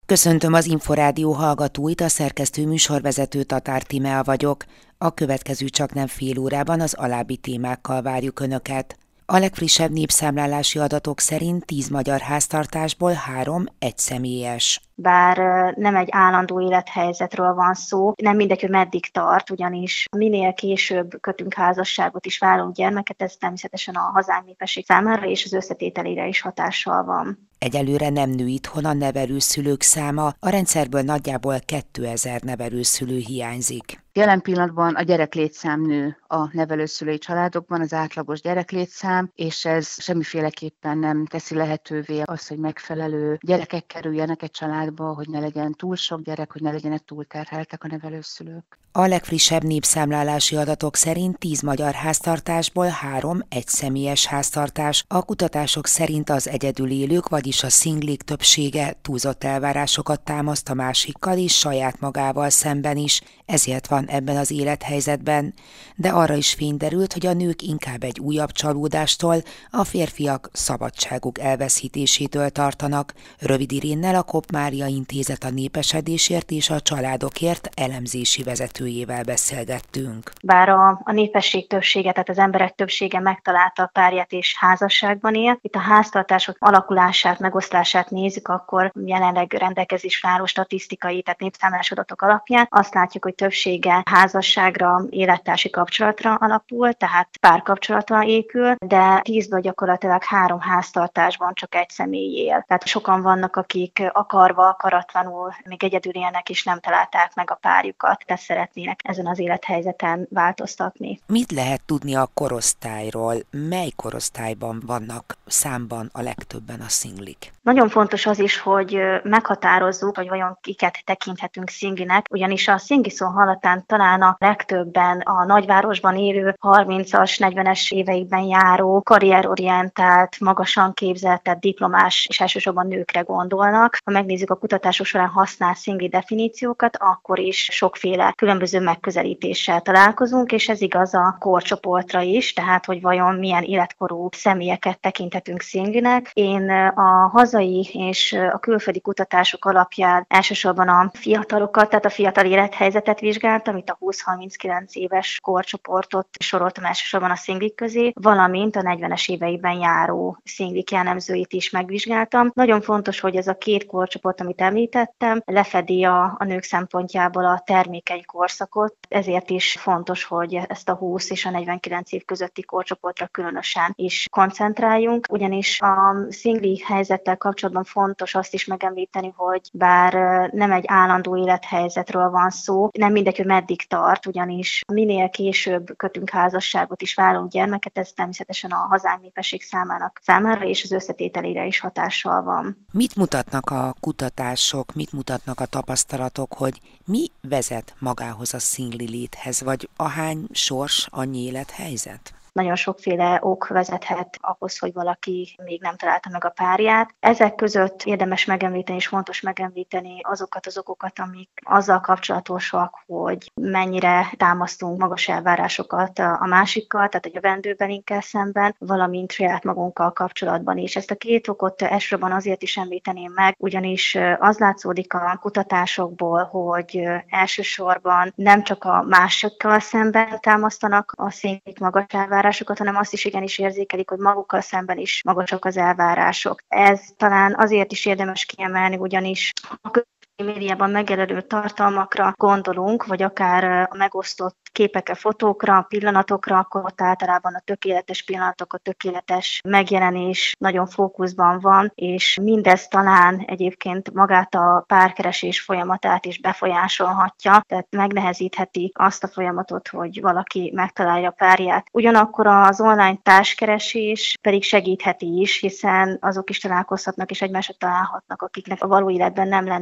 Köszöntöm az Inforádió hallgatóit, a szerkesztő műsorvezető Tatár Tímea vagyok. A következő csaknem fél órában az alábbi témákkal várjuk Önöket. A legfrissebb népszámlálási adatok szerint 10 magyar háztartásból 3 egyszemélyes. Bár nem egy állandó élethelyzetről van szó, nem mindegy, hogy meddig tart, ugyanis minél később kötünk házasságot és vállalunk gyermeket, ez természetesen a hazánk népesség számára és az összetételére is hatással van. Egyelőre nem nő itthon a nevelőszülők száma, a rendszerből nagyjából 2000 nevelőszülő hiányzik. Jelen pillanatban a gyereklétszám nő a nevelőszülői családokban, az átlagos gyereklétszám, és ez semmiféleképpen nem teszi lehetővé azt, hogy megfelelő gyerekek kerüljenek egy családba, hogy ne legyen túl sok gyerek, hogy ne legyenek túlterheltek a nevelőszülők. A legfrissebb népszámlálási adatok szerint 10 magyar háztartásból 3 egyszemélyes háztartás. A kutatások szerint az egyedül élők, vagyis a szinglik többsége túlzott elvárásokat támaszt a másikkal és saját magával szemben is, ezért van ebben az élethelyzetben. De arra is fény derült, hogy a nők inkább egy újabb csalódástól, a férfiak szabadságuk elveszítésétől tartanak. Rövid Irénnel, a Kopp Mária Intézet a népesedésért és a családokért elemzési vezetőjével beszélgettünk. Bár a népesség többsége, tehát az emberek többsége megtalálta a párját és házasságban él, itt a háztartások alakulását, megoszlását nézzük, akkor jelenleg rendelkezésre álló statisztikai, tehát népszámlálás adatok alapján azt látjuk, hogy többsége házasságra, élettársi kapcsolatra alapul, tehát párkapcsolatra épül, de 10-ből gyakorlatilag 3 háztartásban csak egy személy él. Tehát sokan vannak, akik akarva, akaratlanul még egyedül élnek és nem találták meg a párjukat, tehát szeretnének ezen az élethelyzeten változtatni. Mit lehet tudni a korosztályról? Mely korosztályban vannak számban a legtöbben a szinglik? Nagyon fontos az is, hogy meghatározzuk, hogy vajon kiket tekinthetünk szinglinek, ugyanis a szingli szó hallatán talán a legtöbben a nagyvárosban élő 30-as, 40-es éveikben járó, karrierorientált, magasan képzett, tehát diplomás és elsősorban nőkre gondolnak. Ha megnézzük a kutatások során használt szingli definíciókat, akkor is sokféle különböző megközelítéssel találkozunk, és ez igaz a korcsoportra is, tehát hogy vajon milyen életkorú személyeket tekinthetünk szinglinek. Én a hazai és a külföldi kutatások alapján elsősorban a fiatalokat, tehát a fiatal élethelyzetet vizsgáltam, itt a 20-39 éves korcsoportot soroltam elsősorban a szinglik közé, valamint a 40-es éveiben járó szinglik jellemzőit is megvizsgáltam. Nagyon fontos, hogy ez a két korcsoport, amit említettem, lefedi a nők szempontjából a termékeny korszakot, ezért is fontos, hogy ezt a 20 és a 49 év közötti korcsoportra különösen is koncentráljunk, ugyanis a szingli helyzettel kapcsolatban fontos azt is megemlíteni, hogy bár nem egy állandó élethelyzetről van szó, nem mindegy, hogy meddig tart, ugyanis minél később kötünk házasságot és vállalunk gyermeket, ez természetesen a hazánk népesség számára és az összetételére is hatással van. Mit mutatnak a kutatások, mit mutatnak a tapasztalatok, hogy mi vezet magához a szingli léthez, vagy ahány sors, annyi élethelyzet? Nagyon sokféle ok vezethet ahhoz, hogy valaki még nem találta meg a párját. Ezek között érdemes megemlíteni, és fontos megemlíteni azokat az okokat, amik azzal kapcsolatosak, hogy mennyire támasztunk magas elvárásokat a másikkal, tehát a jövendőbelinkkel szemben, valamint saját magunkkal kapcsolatban is. Ezt a két okot elsősorban azért is említeném meg, ugyanis az látszódik a kutatásokból, hogy elsősorban nem csak a másikkal szemben támasztanak a szinglik magas elvárásokat, hanem azt is igenis érzékelik, hogy magukkal szemben is magasak az elvárások. Ez talán azért is érdemes kiemelni, ugyanis a médiában megjelenő tartalmakra gondolunk, vagy akár a megosztott képekre, fotókra, pillanatokra, akkor ott általában a tökéletes pillanatok, a tökéletes megjelenés nagyon fókuszban van, és mindez talán egyébként magát a párkeresés folyamatát is befolyásolhatja, tehát megnehezítheti azt a folyamatot, hogy valaki megtalálja a párját. Ugyanakkor az online társkeresés pedig segítheti is, hiszen azok is találkozhatnak és egymásra találhatnak, akiknek a való életben nem lenne erre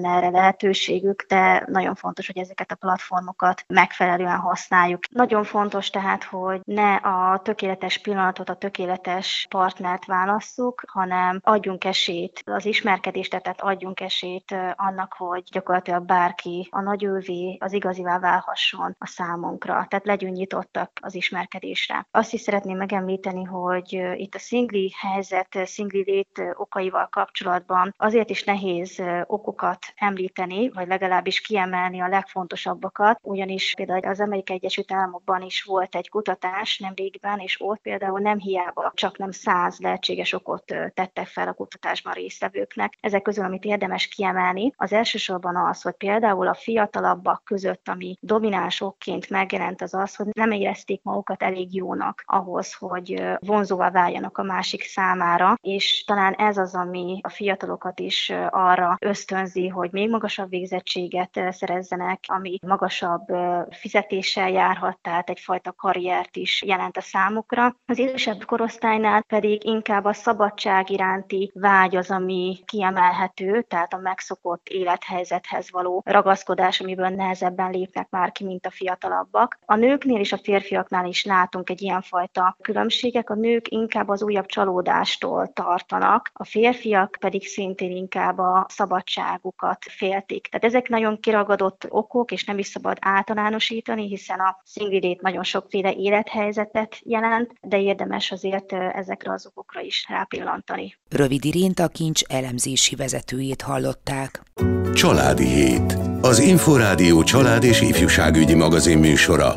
lehetőségük, de nagyon fontos, hogy ezeket a platformokat megfelelően használjuk. Nagyon fontos tehát, hogy ne a tökéletes pillanatot, a tökéletes partnert válasszuk, hanem adjunk esélyt az ismerkedésre, tehát adjunk esélyt annak, hogy gyakorlatilag bárki a nagyővé, az igazivá válhasson a számunkra. Tehát legyünk nyitottak az ismerkedésre. Azt is szeretném megemlíteni, hogy itt a szingli helyzet, szingli lét okaival kapcsolatban azért is nehéz okokat említeni, vagy legalábbis kiemelni a legfontosabbakat, ugyanis például az Amerikai Egyesült Államokban is volt egy kutatás nemrégben, és ott például nem hiába csak nem 100 lehetséges okot tettek fel a kutatásban résztvevőknek. Ezek közül, amit érdemes kiemelni, az elsősorban az, hogy például a fiatalabbak között, ami domináns okként megjelent, az az, hogy nem érezték magukat elég jónak ahhoz, hogy vonzóvá váljanak a másik számára, és talán ez az, ami a fiatalokat is arra ösztönzi, hogy még magasabb végzettséget szerezzenek, ami magasabb fizetéssel járhat, tehát egyfajta karriert is jelent a számukra. Az idősebb korosztálynál pedig inkább a szabadság iránti vágy az, ami kiemelhető, tehát a megszokott élethelyzethez való ragaszkodás, amiből nehezebben lépnek már ki, mint a fiatalabbak. A nőknél és a férfiaknál is látunk egy ilyenfajta különbségek. A nők inkább az újabb csalódástól tartanak, a férfiak pedig szintén inkább a szabadságukat féltik. Tehát ezek nagyon kiragadott okok, és nem is szabad általánosítani, hiszen a szingli lét nagyon sokféle élethelyzetet jelent, de érdemes azért ezekre az okokra is rápillantani. Rövid Irént, a Kincs elemzési vezetőjét hallották. Családi Hét. Az Inforádió család és ifjúságügyi magazin műsora.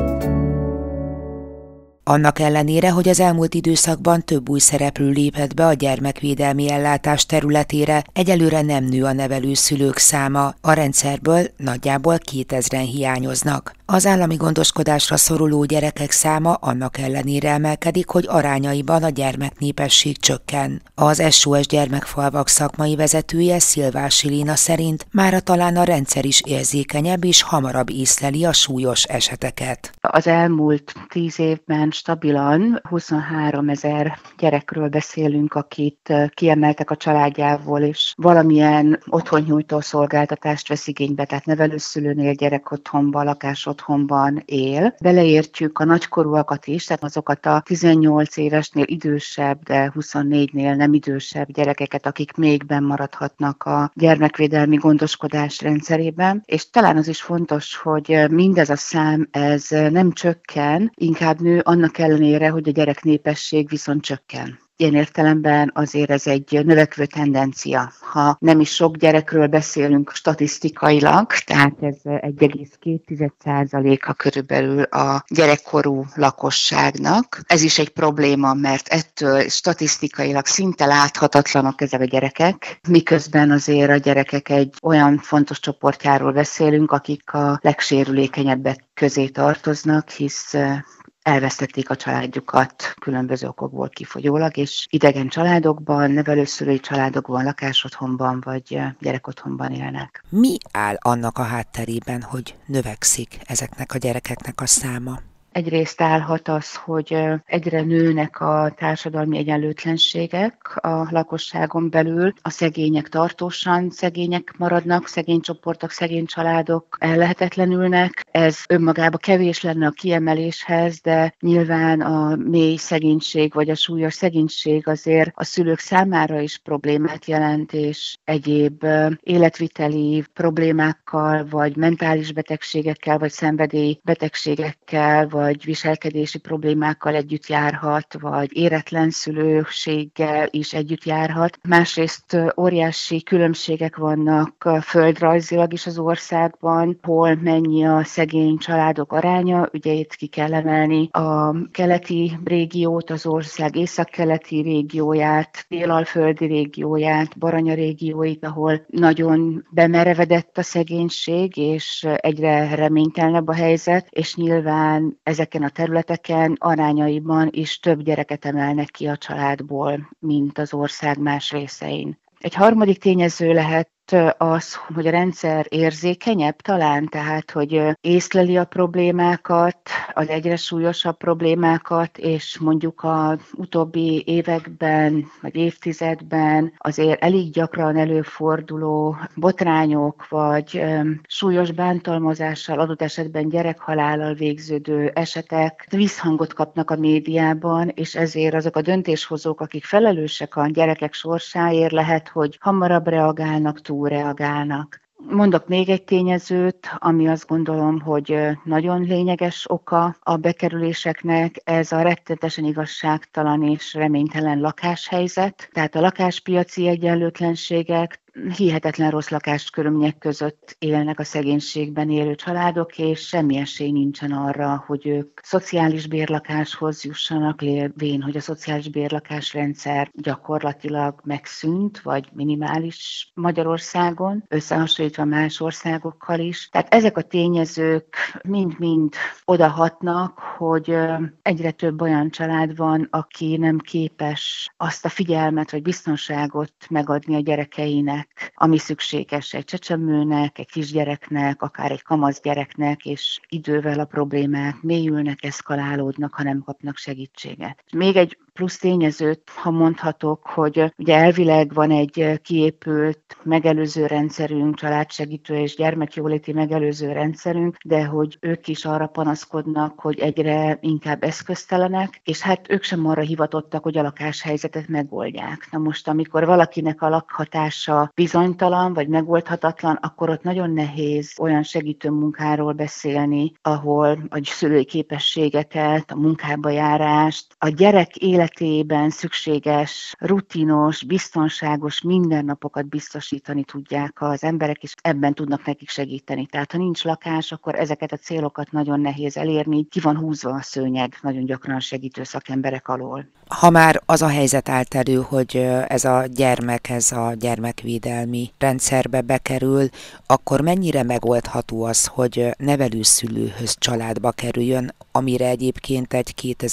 Annak ellenére, hogy az elmúlt időszakban több új szereplő lépett be a gyermekvédelmi ellátás területére, egyelőre nem nő a nevelőszülők száma, a rendszerből nagyjából 2000-en hiányoznak. Az állami gondoskodásra szoruló gyerekek száma annak ellenére emelkedik, hogy arányaiban a gyermeknépesség csökken. Az SOS Gyermekfalvak szakmai vezetője, Szilvási Léna szerint mára talán a rendszer is érzékenyebb és hamarabb észleli a súlyos eseteket. Az elmúlt 10 évben stabilan 23 000 gyerekről beszélünk, akit kiemeltek a családjából, és valamilyen otthonnyújtó szolgáltatást vesz igénybe, tehát nevelőszülőnél, gyerekotthonban, lakásotthonban él. Beleértjük a nagykorúakat is, tehát azokat a 18 évesnél idősebb, de 24-nél nem idősebb gyerekeket, akik még bennmaradhatnak a gyermekvédelmi gondoskodás rendszerében. És talán az is fontos, hogy mindez a szám, ez nem csökken, inkább nő annak ellenére, hogy a gyereknépesség viszont csökken. Ilyen értelemben azért ez egy növekvő tendencia. Ha nem is sok gyerekről beszélünk statisztikailag, tehát ez 1,2% körülbelül a gyerekkorú lakosságnak. Ez is egy probléma, mert ettől statisztikailag szinte láthatatlanok ezek a gyerekek, miközben azért a gyerekek egy olyan fontos csoportjáról beszélünk, akik a legsérülékenyebbek közé tartoznak, hisz elvesztették a családjukat különböző okokból kifolyólag, és idegen családokban, nevelőszülői családokban, lakásotthonban vagy gyerekotthonban élnek. Mi áll annak a hátterében, hogy növekszik ezeknek a gyerekeknek a száma? Egyrészt állhat az, hogy egyre nőnek a társadalmi egyenlőtlenségek a lakosságon belül, a szegények tartósan szegények maradnak, szegény csoportok, szegény családok ellehetetlenülnek. Ez önmagában kevés lenne a kiemeléshez, de nyilván a mély szegénység vagy a súlyos szegénység azért a szülők számára is problémát jelent, és egyéb életviteli problémákkal, vagy mentális betegségekkel, vagy szenvedélybetegségekkel, vagy viselkedési problémákkal együtt járhat, vagy éretlen szülőséggel is együtt járhat. Másrészt óriási különbségek vannak földrajzilag is az országban, hol mennyi a szegény családok aránya. Ugye itt ki kell emelni a keleti régiót, az ország északkeleti régióját, délalföldi régióját, Baranya régióit, ahol nagyon bemerevedett a szegénység, és egyre reménytelenebb a helyzet, és nyilván ezeken a területeken arányaiban is több gyereket emelnek ki a családból, mint az ország más részein. Egy harmadik tényező lehet az, hogy a rendszer érzékenyebb talán, tehát hogy észleli a problémákat, az egyre súlyosabb problémákat, és mondjuk az utóbbi években, vagy évtizedben azért elég gyakran előforduló botrányok, vagy súlyos bántalmazással, adott esetben gyerekhalállal végződő esetek visszhangot kapnak a médiában, és ezért azok a döntéshozók, akik felelősek a gyerekek sorsáért, lehet, hogy hamarabb reagálnak, túlreagálnak. Mondok még egy tényezőt, ami azt gondolom, hogy nagyon lényeges oka a bekerüléseknek, ez a rettenetesen igazságtalan és reménytelen lakáshelyzet. Tehát a lakáspiaci egyenlőtlenségek, hihetetlen rossz lakáskörülmények között élnek a szegénységben élő családok, és semmi esély nincsen arra, hogy ők szociális bérlakáshoz jussanak, lévén, hogy a szociális bérlakásrendszer gyakorlatilag megszűnt, vagy minimális Magyarországon, összehasonlítva más országokkal is. Tehát ezek a tényezők mind-mind odahatnak, hogy egyre több olyan család van, aki nem képes azt a figyelmet vagy biztonságot megadni a gyerekeinek, ami szükséges egy csecsemőnek, egy kisgyereknek, akár egy kamasz gyereknek, és idővel a problémák mélyülnek, eszkalálódnak, ha nem kapnak segítséget. Még egy plusz tényezőt, ha mondhatok, hogy ugye elvileg van egy kiépült megelőző rendszerünk, családsegítő és gyermekjóléti megelőző rendszerünk, de hogy ők is arra panaszkodnak, hogy egyre inkább eszköztelenek, és hát ők sem arra hivatottak, hogy a lakáshelyzetet megoldják. Na most, amikor valakinek a lakhatása bizonytalan vagy megoldhatatlan, akkor ott nagyon nehéz olyan segítő munkáról beszélni, ahol a szülői képességeket, a munkába járást, a gyerek életében szükséges, rutinos, biztonságos mindennapokat biztosítani tudják az emberek, és ebben tudnak nekik segíteni. Tehát ha nincs lakás, akkor ezeket a célokat nagyon nehéz elérni, ki van húzva a szőnyeg nagyon gyakran a segítő szakemberek alól. Ha már az a helyzet állt elő, hogy ez a gyermekvédelmi rendszerbe bekerül, akkor mennyire megoldható az, hogy nevelőszülőhöz családba kerüljön, amire egyébként egy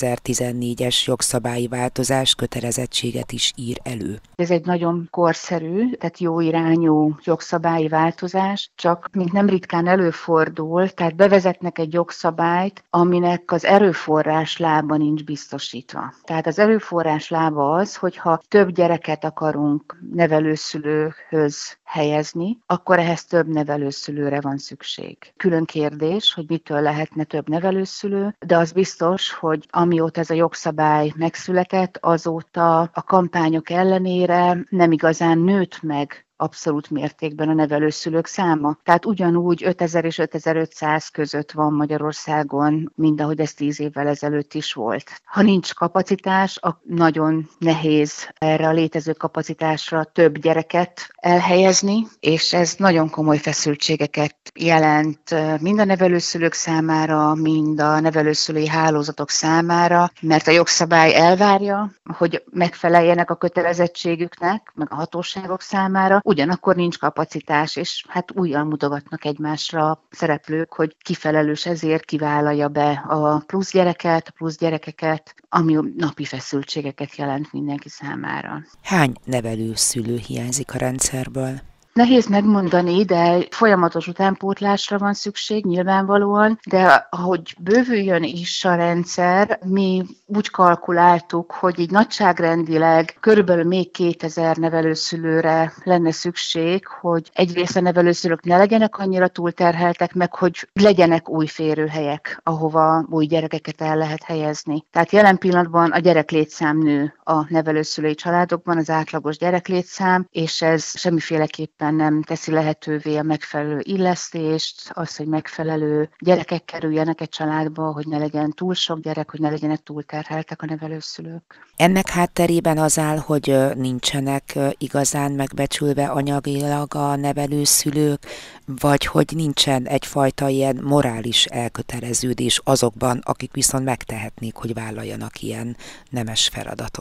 2014-es jogszabályi változás kötelezettséget is ír elő? Ez egy nagyon korszerű, tehát jó irányú jogszabályi változás, csak mint nem ritkán előfordul, tehát bevezetnek egy jogszabályt, aminek az erőforrás lába nincs biztosítva. Tehát az erőforrás lába az, hogyha több gyereket akarunk nevelőszülőhöz helyezni, akkor ehhez több nevelőszülőre van szükség. Külön kérdés, hogy mitől lehetne több nevelőszülő, de az biztos, hogy amióta ez a jogszabály megszületett, azóta a kampányok ellenére nem igazán nőtt meg abszolút mértékben a nevelőszülők száma. Tehát ugyanúgy 5000 és 5500 között van Magyarországon, mint ahogy ez 10 évvel ezelőtt is volt. Ha nincs kapacitás, nagyon nehéz erre a létező kapacitásra több gyereket elhelyezni, és ez nagyon komoly feszültségeket jelent mind a nevelőszülők számára, mind a nevelőszülői hálózatok számára, mert a jogszabály elvárja, hogy megfeleljenek a kötelezettségüknek, meg a hatóságok számára, ugyanakkor nincs kapacitás, és hát újjal mutogatnak egymásra a szereplők, hogy ki felelős ezért, ki vállalja be a plusz gyereket, a plusz gyerekeket, ami napi feszültségeket jelent mindenki számára. Hány nevelőszülő hiányzik a rendszerből? Nehéz megmondani, de folyamatos utánpótlásra van szükség nyilvánvalóan, de ahogy bővüljön is a rendszer, mi úgy kalkuláltuk, hogy így nagyságrendileg körülbelül még 2000 nevelőszülőre lenne szükség, hogy egyrészt a nevelőszülők ne legyenek annyira túlterheltek, meg hogy legyenek új férőhelyek, ahova új gyerekeket el lehet helyezni. Tehát jelen pillanatban a gyereklétszám nő a nevelőszülői családokban, az átlagos gyereklétszám, és ez semmiféleképpen nem teszi lehetővé a megfelelő illesztést, az, hogy megfelelő gyerekek kerüljenek egy családba, hogy ne legyen túl sok gyerek, hogy ne legyenek túlterheltek a nevelőszülők. Ennek hátterében az áll, hogy nincsenek igazán megbecsülve anyagilag a nevelőszülők, vagy hogy nincsen egyfajta ilyen morális elköteleződés azokban, akik viszont megtehetnék, hogy vállaljanak ilyen nemes feladatot.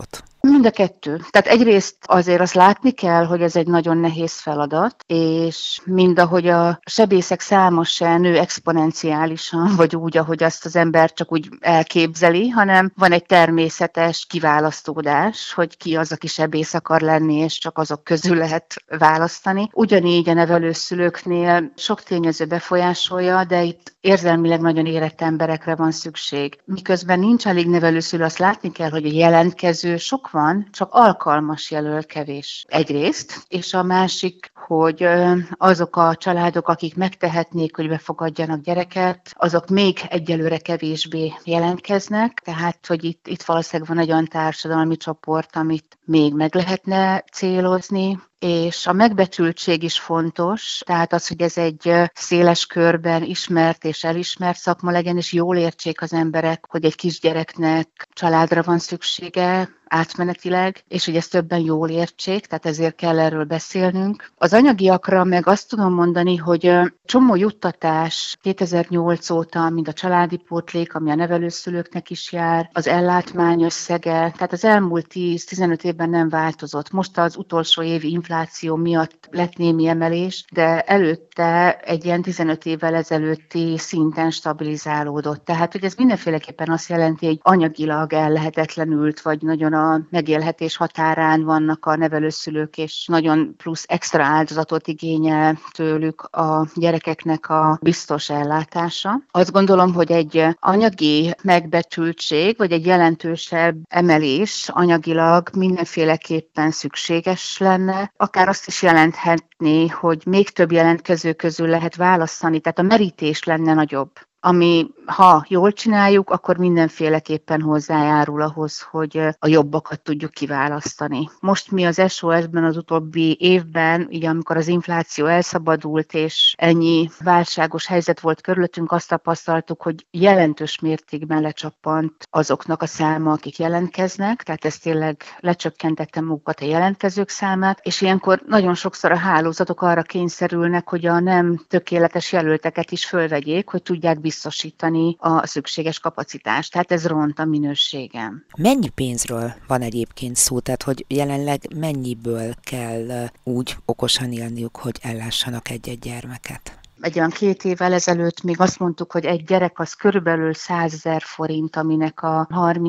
Mind a kettő. Tehát egyrészt azért azt látni kell, hogy ez egy nagyon nehéz feladat, és mindahogy a sebészek száma se nő exponenciálisan, vagy úgy, ahogy azt az ember csak úgy elképzeli, hanem van egy természetes kiválasztódás, hogy ki az, aki sebész akar lenni, és csak azok közül lehet választani. Ugyanígy a nevelőszülőknél sok tényező befolyásolja, de itt érzelmileg nagyon érett emberekre van szükség. Miközben nincs elég nevelőszülő, azt látni kell, hogy a jelentkező sok van, csak alkalmas jelöl kevés. Egyrészt, és a másik, hogy azok a családok, akik megtehetnék, hogy befogadjanak gyereket, azok még egyelőre kevésbé jelentkeznek, tehát, hogy itt valószínűleg van egy olyan társadalmi csoport, amit még meg lehetne célozni, és a megbecsültség is fontos, tehát az, hogy ez egy széles körben ismert és elismert szakma legyen, és jól értsék az emberek, hogy egy kisgyereknek családra van szüksége, átmenetileg, és hogy ezt többen jól értsék, tehát ezért kell erről beszélnünk. Az anyagiakra meg azt tudom mondani, hogy csomó juttatás 2008 óta, mind a családi pótlék, ami a nevelőszülőknek is jár, az ellátmány összege, tehát az elmúlt 10-15 évben nem változott. Most az utolsó évi infláció miatt lett némi emelés, de előtte egy ilyen 15 évvel ezelőtti szinten stabilizálódott. Tehát, hogy ez mindenféleképpen azt jelenti, hogy anyagilag ellehetetlenült, vagy nagyon a megélhetés határán vannak a nevelőszülők, és nagyon plusz extra áldozatot igényel tőlük a gyerekeknek a biztos ellátása. Azt gondolom, hogy egy anyagi megbecsültség, vagy egy jelentősebb emelés anyagilag mindenféleképpen szükséges lenne. Akár azt is jelenthetné, hogy még több jelentkező közül lehet választani, tehát a merítés lenne nagyobb. Ami, ha jól csináljuk, akkor mindenféleképpen hozzájárul ahhoz, hogy a jobbakat tudjuk kiválasztani. Most mi az SOS-ben az utóbbi évben, ugye amikor az infláció elszabadult, és ennyi válságos helyzet volt körülöttünk, azt tapasztaltuk, hogy jelentős mértékben lecsapant azoknak a száma, akik jelentkeznek, tehát ez tényleg lecsökkentette magukat a jelentkezők számát, és ilyenkor nagyon sokszor a hálózatok arra kényszerülnek, hogy a nem tökéletes jelölteket is fölvegyék, hogy tudják biztosítani a szükséges kapacitást. Tehát ez ront a minőségem. Mennyi pénzről van egyébként szó? Tehát, hogy jelenleg mennyiből kell úgy okosan élniük, hogy ellássanak egy-egy gyermeket? Egy olyan 2 évvel ezelőtt még azt mondtuk, hogy egy gyerek az körülbelül 100 000 forint, aminek a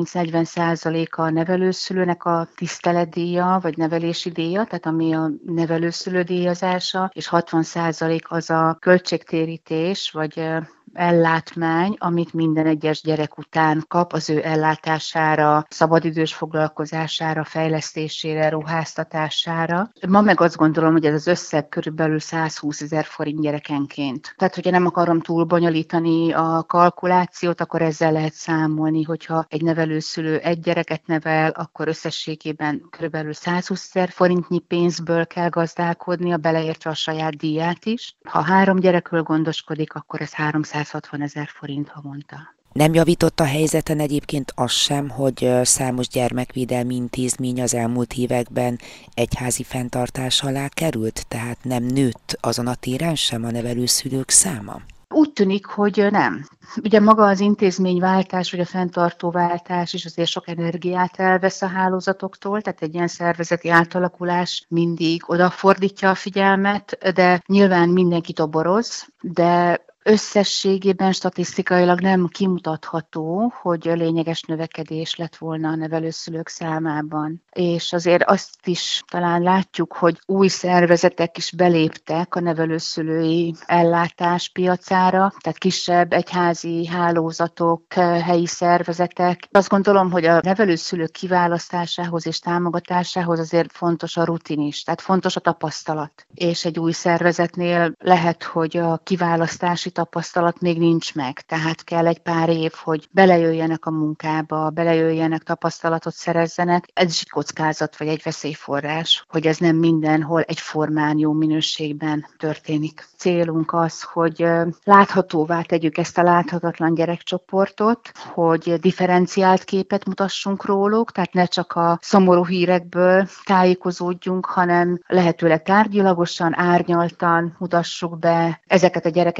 30-40% a nevelőszülőnek a tiszteletdíja, vagy nevelési díja, tehát ami a nevelőszülő díjazása, és 60% az a költségtérítés, vagy ellátmány, amit minden egyes gyerek után kap az ő ellátására, szabadidős foglalkozására, fejlesztésére, ruháztatására. Ma meg azt gondolom, hogy ez az összeg körülbelül 120 000 forint gyerekenként. Tehát, hogyha nem akarom túl bonyolítani a kalkulációt, akkor ezzel lehet számolni, hogyha egy nevelőszülő egy gyereket nevel, akkor összességében körülbelül 120 000 forintnyi pénzből kell gazdálkodnia, beleértve a saját díját is. Ha 3 gyerekről gondoskodik, akkor ez 360 000 forint havonta. Nem javított a helyzeten egyébként az sem, hogy számos gyermekvédelmi intézmény az elmúlt években egyházi fenntartás alá került, tehát nem nőtt azon a téren sem a nevelőszülők száma? Úgy tűnik, hogy nem. Ugye maga az intézményváltás, vagy a fenntartóváltás is azért sok energiát elvesz a hálózatoktól, tehát egy ilyen szervezeti átalakulás mindig odafordítja a figyelmet, de nyilván mindenki toboroz, de összességében statisztikailag nem kimutatható, hogy lényeges növekedés lett volna a nevelőszülők számában. És azért azt is talán látjuk, hogy új szervezetek is beléptek a nevelőszülői ellátás piacára, tehát kisebb egyházi hálózatok, helyi szervezetek. Azt gondolom, hogy a nevelőszülők kiválasztásához és támogatásához azért fontos a rutin is, tehát fontos a tapasztalat. És egy új szervezetnél lehet, hogy a kiválasztási tapasztalat még nincs meg, tehát kell egy pár év, hogy belejöjjenek a munkába, belejöjjenek, tapasztalatot szerezzenek. Ez is egy kockázat, vagy egy veszélyforrás, hogy ez nem mindenhol egyformán jó minőségben történik. Célunk az, hogy láthatóvá tegyük ezt a láthatatlan gyerekcsoportot, hogy differenciált képet mutassunk róluk, tehát ne csak a szomorú hírekből tájékozódjunk, hanem lehetőleg tárgyilagosan, árnyaltan mutassuk be ezeket a gyerekeket, ezeket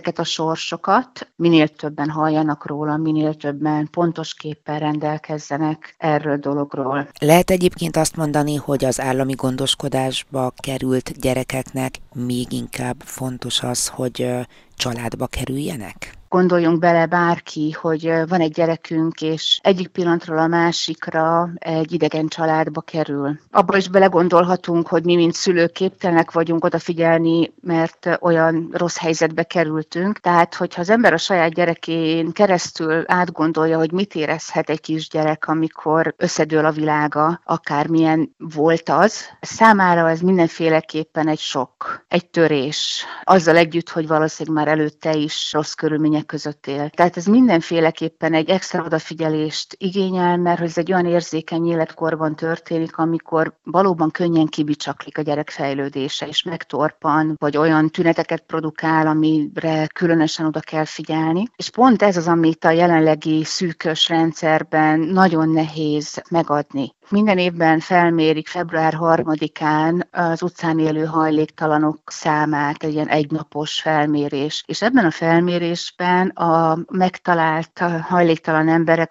ezeket a sorsokat, minél többen halljanak róla, minél többen pontos képpel rendelkezzenek erről a dologról. Lehet egyébként azt mondani, hogy az állami gondoskodásba került gyerekeknek még inkább fontos az, hogy családba kerüljenek? Gondoljunk bele bárki, hogy van egy gyerekünk, és egyik pillanatról a másikra egy idegen családba kerül. Abba is belegondolhatunk, hogy mi, mint szülők képtelenek vagyunk odafigyelni, mert olyan rossz helyzetbe kerültünk. Tehát, hogyha az ember a saját gyerekén keresztül átgondolja, hogy mit érezhet egy kisgyerek, amikor összedől a világa, akármilyen volt az, számára ez mindenféleképpen egy sok, egy törés. Azzal együtt, hogy valószínűleg már előtte is rossz körülmények között él. Tehát ez mindenféleképpen egy extra odafigyelést igényel, mert ez egy olyan érzékeny életkorban történik, amikor valóban könnyen kibicsaklik a gyerek fejlődése, és megtorpan, vagy olyan tüneteket produkál, amire különösen oda kell figyelni. És pont ez az, amit a jelenlegi szűkös rendszerben nagyon nehéz megadni. Minden évben felmérik február 3-án az utcán élő hajléktalanok számát, egy ilyen egynapos felmérés. És ebben a felmérésben a megtalált hajléktalan emberek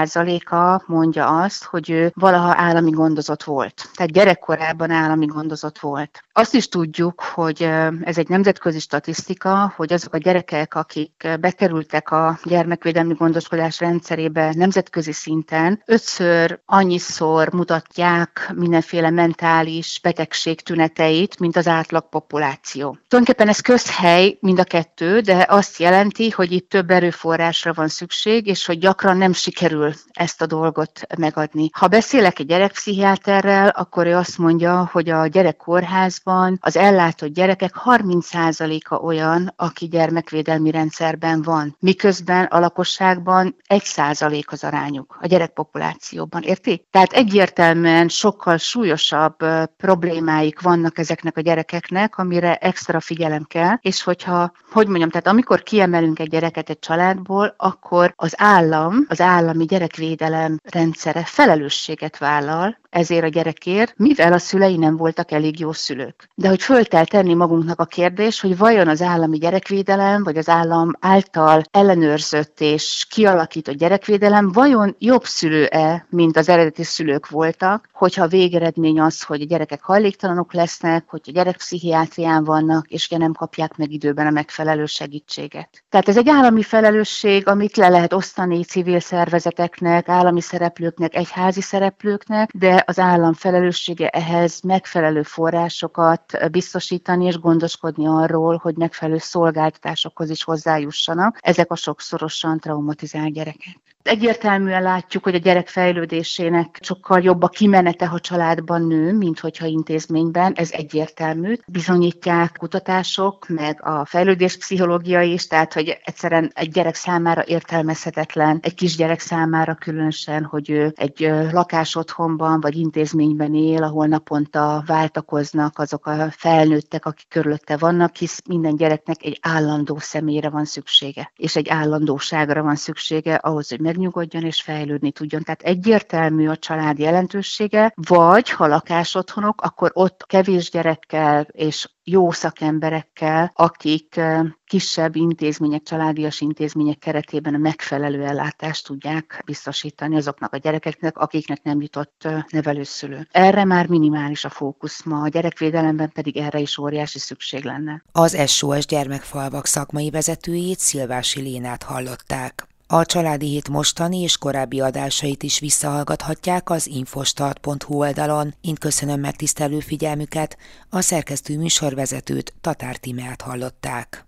20%-a mondja azt, hogy ő valaha állami gondozott volt. Tehát gyerekkorában állami gondozott volt. Azt is tudjuk, hogy ez egy nemzetközi statisztika, hogy azok a gyerekek, akik bekerültek a gyermekvédelmi gondoskodás rendszerébe nemzetközi szinten, 5-ször annyiszor mutatják mindenféle mentális betegség tüneteit, mint az átlag populáció. Tulajdonképpen ez közhely mind a kettő, de azt jelenti, hogy itt több erőforrásra van szükség, és hogy gyakran nem sikerül ezt a dolgot megadni. Ha beszélek egy gyerekpszichiáterrel, akkor ő azt mondja, hogy a gyerekkórházban az ellátott gyerekek 30%-a olyan, aki gyermekvédelmi rendszerben van, miközben a lakosságban 1% az arányuk a gyerekpopulációban. Érti? Tehát egyértelműen sokkal súlyosabb problémáik vannak ezeknek a gyerekeknek, amire extra figyelem kell, és tehát amikor kiemelünk egy gyereket egy családból, akkor az állami gyerekvédelem rendszere felelősséget vállal ezért a gyerekért, mivel a szülei nem voltak elég jó szülők. De hogy föl kell tenni magunknak a kérdés, hogy vajon az állami gyerekvédelem, vagy az állam által ellenőrzött és kialakított gyerekvédelem vajon jobb szülő-e, mint az eredeti szülők voltak, hogyha a végeredmény az, hogy a gyerekek hajléktalanok lesznek, hogy a gyerekpszichiátrián vannak, és ugye nem kapják meg időben a megfelelő segítséget. Tehát ez egy állami felelősség, amit le lehet osztani civil szervezeteknek, állami szereplőknek, egyházi szereplőknek, de az állam felelőssége ehhez megfelelő forrásokat biztosítani és gondoskodni arról, hogy megfelelő szolgáltatásokhoz is hozzájussanak ezek a sokszorosan traumatizált gyerekek. Egyértelműen látjuk, hogy a gyerek fejlődésének sokkal jobb a kimenete, ha családban nő, mint hogyha intézményben. Ez egyértelmű. Bizonyítják kutatások, meg a fejlődéspszichológia is, tehát hogy egyszerűen egy gyerek számára értelmezhetetlen, egy kisgyerek számára különösen, hogy ő egy lakásotthonban vagy intézményben él, ahol naponta váltakoznak azok a felnőttek, akik körülötte vannak, hisz minden gyereknek egy állandó személyre van szüksége, és egy állandóságra van szüksége ahhoz, hogy megnyugodjon és fejlődni tudjon. Tehát egyértelmű a család jelentősége, vagy ha lakásotthonok, akkor ott kevés gyerekkel és jó szakemberekkel, akik kisebb intézmények, családias intézmények keretében a megfelelő ellátást tudják biztosítani azoknak a gyerekeknek, akiknek nem jutott nevelőszülő. Erre már minimális a fókusz ma, a gyerekvédelemben pedig erre is óriási szükség lenne. Az SOS Gyermekfalvak szakmai vezetőjét, Szilvási Lénát hallották. A Családi Hét mostani és korábbi adásait is visszahallgathatják az infostart.hu oldalon. Én köszönöm megtisztelő figyelmüket, a szerkesztő műsorvezetőt, Tatár Tímeát hallották.